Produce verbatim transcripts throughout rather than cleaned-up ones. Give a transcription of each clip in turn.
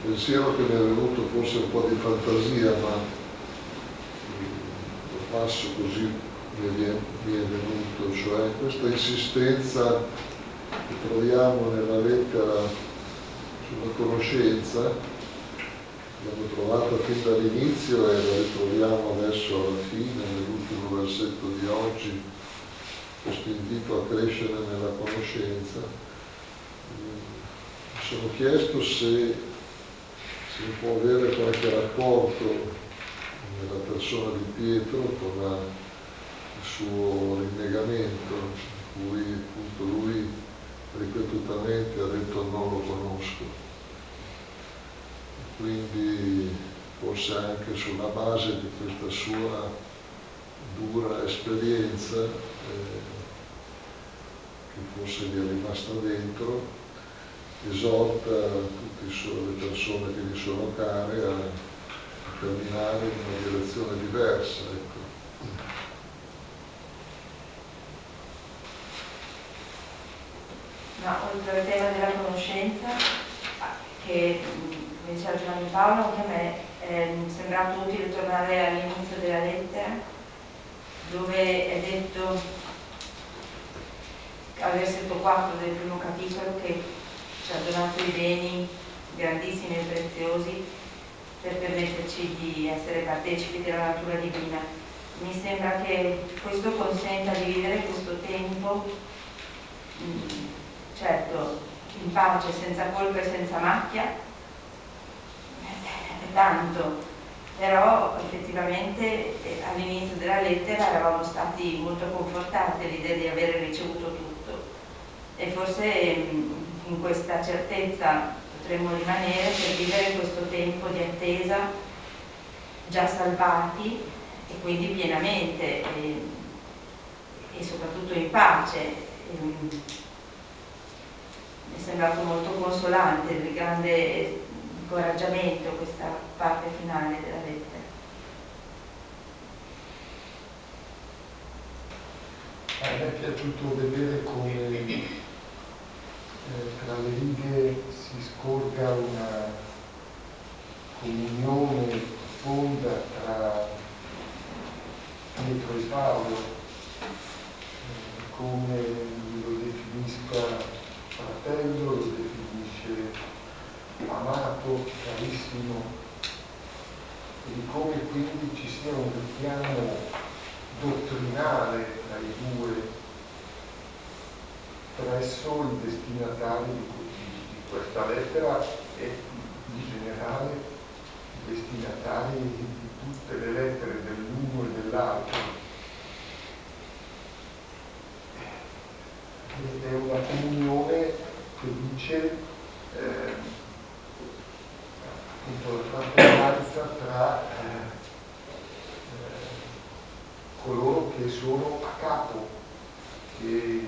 pensiero che mi è venuto, forse un po' di fantasia, ma lo passo così mi è, mi è venuto, cioè questa insistenza che troviamo nella lettera sulla conoscenza, l'abbiamo trovata fin dall'inizio e la ritroviamo adesso alla fine, nell'ultimo versetto di oggi, questo invito a crescere nella conoscenza. Mi sono chiesto se si può avere qualche rapporto nella persona di Pietro con la, il suo rinnegamento, in cui appunto lui ripetutamente ha detto non lo conosco. Quindi forse anche sulla base di questa sua dura esperienza eh, che forse gli è rimasta dentro, esorta tutte le persone che gli sono care a, a camminare in una direzione diversa. Ecco. Ma oltre al tema della conoscenza, che come diceva Giovanni Paolo, anche a me è sembrato utile tornare all'inizio della lettera, dove è detto al versetto quattro del primo capitolo che ci ha donato i beni grandissimi e preziosi per permetterci di essere partecipi della natura divina. Mi sembra che questo consenta di vivere questo tempo, certo, in pace, senza colpa e senza macchia, è tanto, però effettivamente all'inizio della lettera eravamo stati molto confortati all'idea di avere ricevuto tutto e forse in questa certezza potremmo rimanere per vivere questo tempo di attesa, già salvati e quindi pienamente e, e soprattutto in pace. E, mi è sembrato molto consolante, di grande incoraggiamento questa parte finale della lettera. A me è piaciuto vedere come eh, tra le righe si scorga una comunione profonda tra Pietro e Paolo, eh, come lo definisca fratello, lo definisce amato, carissimo, e di come quindi ci sia un richiamo dottrinale tra i due presso i destinatari di, di questa lettera e in generale i destinatari di tutte le lettere dell'uno e dell'altro. È una comunione che dice eh, appunto la fratellanza tra eh, eh, coloro che sono a capo, che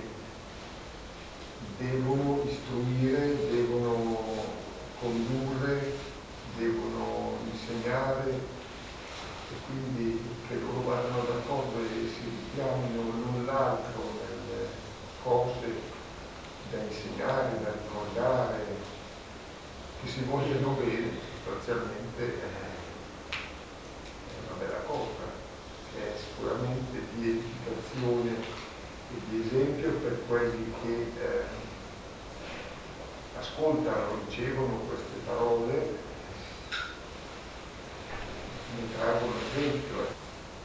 devono istruire, devono condurre, devono insegnare e quindi che loro vadano d'accordo e si richiamino l'un l'altro nelle cose da insegnare, da ricordare, che si vogliono bene, sostanzialmente è una bella cosa, che è sicuramente di edificazione e di esempio per quelli che eh, ascoltano, ricevono queste parole, ne traggono esempio.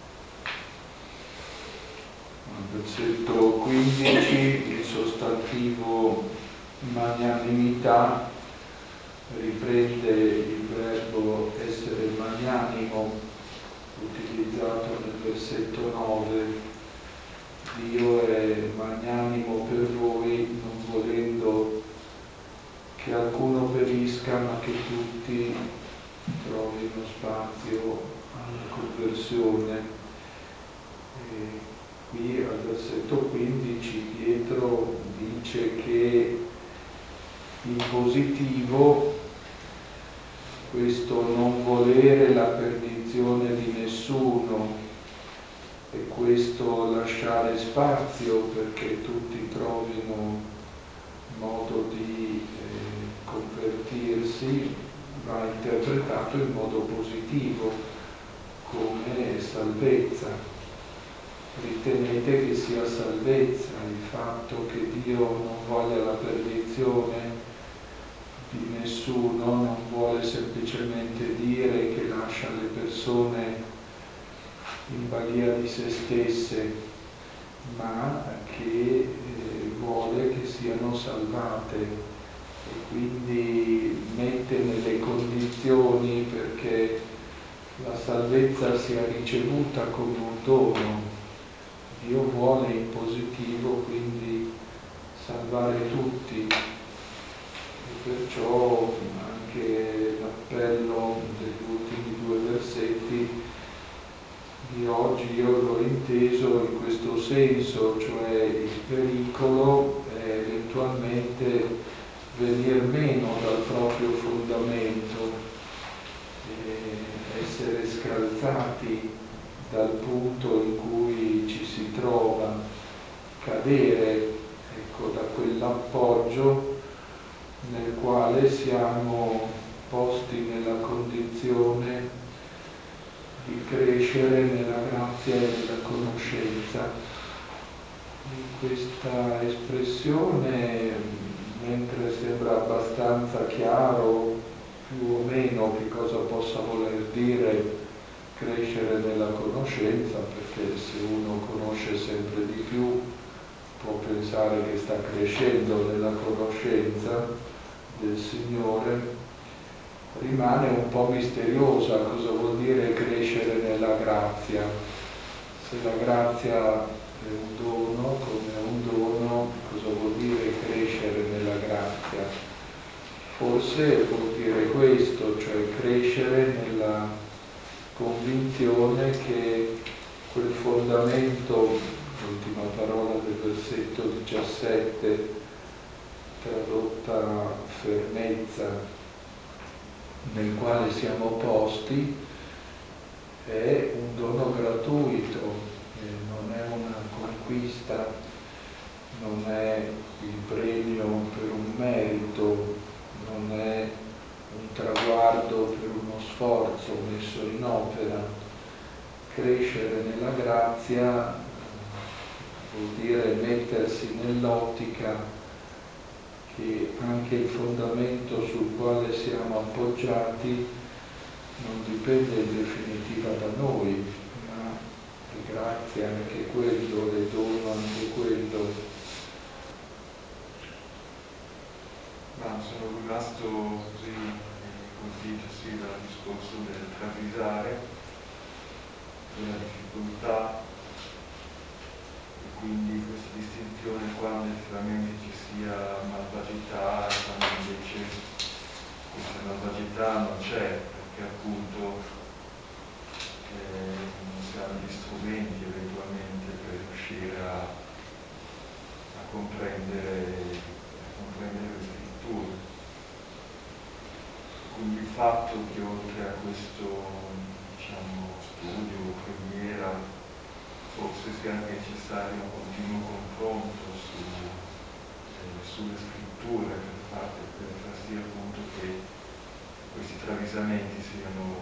Versetto quindici, il sostantivo magnanimità riprende il verbo essere magnanimo utilizzato nel versetto nove. Dio è magnanimo per voi, non volendo che alcuno perisca, ma che tutti trovino spazio alla conversione. E qui al versetto quindici Pietro dice che in positivo questo non volere la perdizione di nessuno e questo lasciare spazio perché tutti trovino modo di eh, convertirsi va interpretato in modo positivo, come salvezza. Ritenete che sia salvezza il fatto che Dio non voglia la perdizione di nessuno, non vuole semplicemente dire che lascia le persone in balia di se stesse, ma che eh, vuole che siano salvate e quindi mette nelle condizioni perché la salvezza sia ricevuta come un dono. Dio vuole in positivo quindi salvare tutti e perciò anche l'appello degli ultimi due versetti di oggi io l'ho inteso in questo senso, cioè il pericolo è eventualmente venir meno dal proprio fondamento, essere scalzati dal punto in cui ci si trova, cadere ecco, da quell'appoggio nel quale siamo posti nella condizione di crescere nella grazia e nella conoscenza. In questa espressione, mentre sembra abbastanza chiaro più o meno che cosa possa voler dire crescere nella conoscenza, perché se uno conosce sempre di più può pensare che sta crescendo nella conoscenza del Signore, rimane un po' misteriosa cosa vuol dire crescere nella grazia. Se la grazia è un dono, come è un dono, cosa vuol dire crescere nella grazia? Forse vuol dire questo, cioè crescere nella convinzione che quel fondamento, l'ultima parola del versetto diciassette, tradotta fermezza, nel quale siamo posti, è un dono gratuito, eh, non è una conquista, non è il premio per un merito, non è un traguardo per uno sforzo messo in opera. Crescere nella grazia vuol dire mettersi nell'ottica che anche il fondamento sul quale siamo appoggiati non dipende in definitiva da noi, ma è grazia anche quello, è dono anche quello. Ma sono rimasto così colpito sì, dal discorso del travisare, della difficoltà, e quindi questa distinzione quando effettivamente ci sia malvagità e quando invece questa malvagità non c'è, perché appunto eh, non si hanno gli strumenti eventualmente per riuscire a, a comprendere, a comprendere le scritture. Quindi il fatto che oltre a questo diciamo, studio, preghiera, forse sia anche necessario un continuo confronto su, eh, sulle scritture per, fare, per far sì appunto che questi travisamenti siano.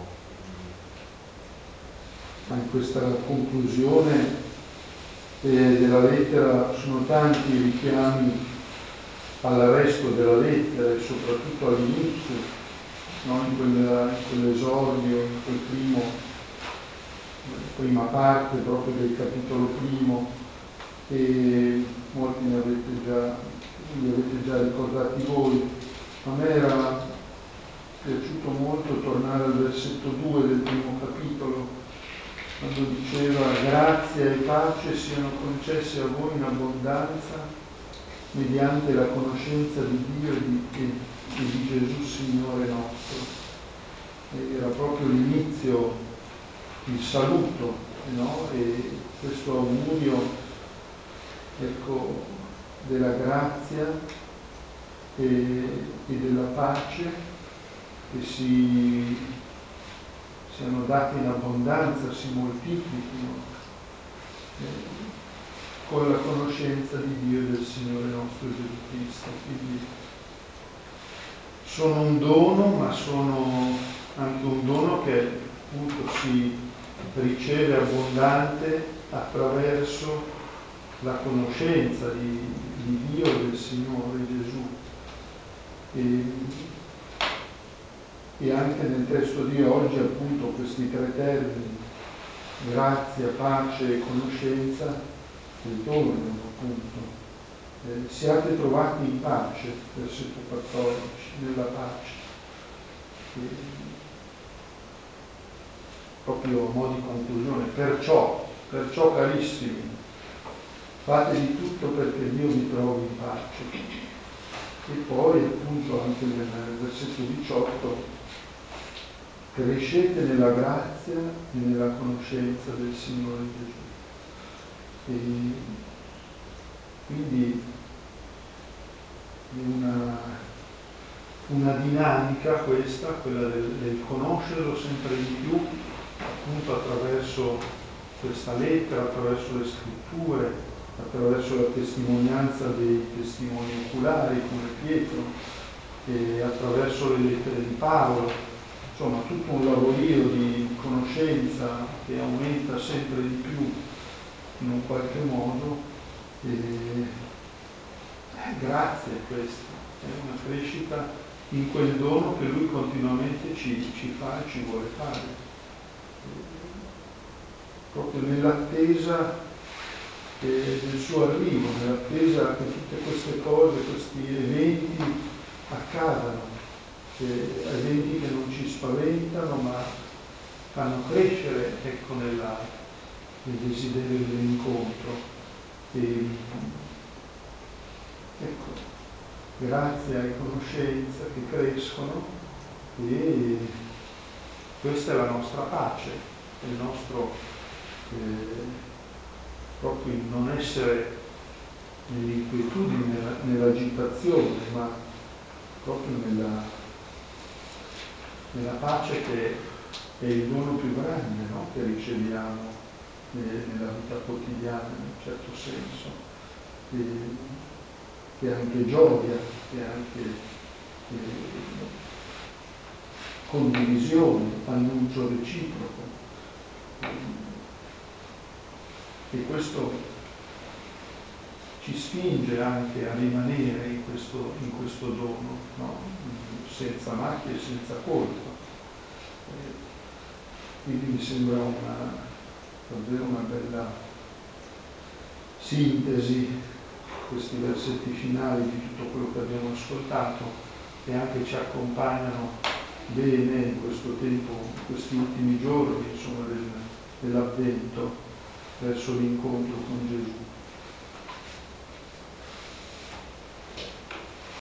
Ma in questa conclusione eh, della lettera sono tanti i richiami all'arresto della lettera e soprattutto all'inizio, no? in, quella, in quell'esordio, in quel primo, prima parte proprio del capitolo primo, e molti ne avete già, li avete già ricordati voi. A me era piaciuto molto tornare al versetto due del primo capitolo, quando diceva grazia e pace siano concesse a voi in abbondanza mediante la conoscenza di Dio e di, e, e di Gesù Signore nostro. E era proprio l'inizio, il saluto, no? E questo augurio, ecco, della grazia e, e della pace che si siano date in abbondanza, si moltiplichino eh, con la conoscenza di Dio e del Signore nostro Gesù Cristo. Quindi sono un dono, ma sono anche un dono che appunto si riceve abbondante attraverso la conoscenza di, di Dio e del Signore Gesù. E, e anche nel testo di oggi appunto questi tre termini, grazia, pace e conoscenza, ritornano appunto. Eh, siate trovati in pace, versetto quattordici, nella pace. E, proprio a mo' di conclusione, perciò, perciò carissimi, fate di tutto perché Dio vi trovi in pace. E poi appunto anche nel versetto diciotto, crescete nella grazia e nella conoscenza del Signore Gesù. E quindi una, una dinamica questa, quella del, del conoscerlo sempre di più, appunto attraverso questa lettera, attraverso le scritture, attraverso la testimonianza dei testimoni oculari come Pietro, e attraverso le lettere di Paolo, insomma tutto un lavorio di conoscenza che aumenta sempre di più in un qualche modo. E, eh, grazie a questo, è una crescita in quel dono che Lui continuamente ci, ci fa e ci vuole fare, proprio nell'attesa del suo arrivo, nell'attesa che tutte queste cose, questi eventi accadano, eh, eventi che non ci spaventano ma fanno crescere, ecco, nella, nel desiderio dell'incontro. E, ecco, grazia e conoscenza che crescono, e questa è la nostra pace, è il nostro eh, proprio il non essere nell'inquietudine, nella, nell'agitazione, ma proprio nella, nella pace che è il dono più grande, no? Che riceviamo eh, nella vita quotidiana, in un certo senso, e, che è anche gioia, che è anche eh, condivisione, annuncio reciproco. E questo ci spinge anche a rimanere in questo, in questo dono, no? Senza macchie e senza colpa. Eh, quindi mi sembra una, davvero una bella sintesi, questi versetti finali di tutto quello che abbiamo ascoltato, e anche ci accompagnano bene in questo tempo, in questi ultimi giorni, insomma, del, dell'Avvento, verso l'incontro con Gesù.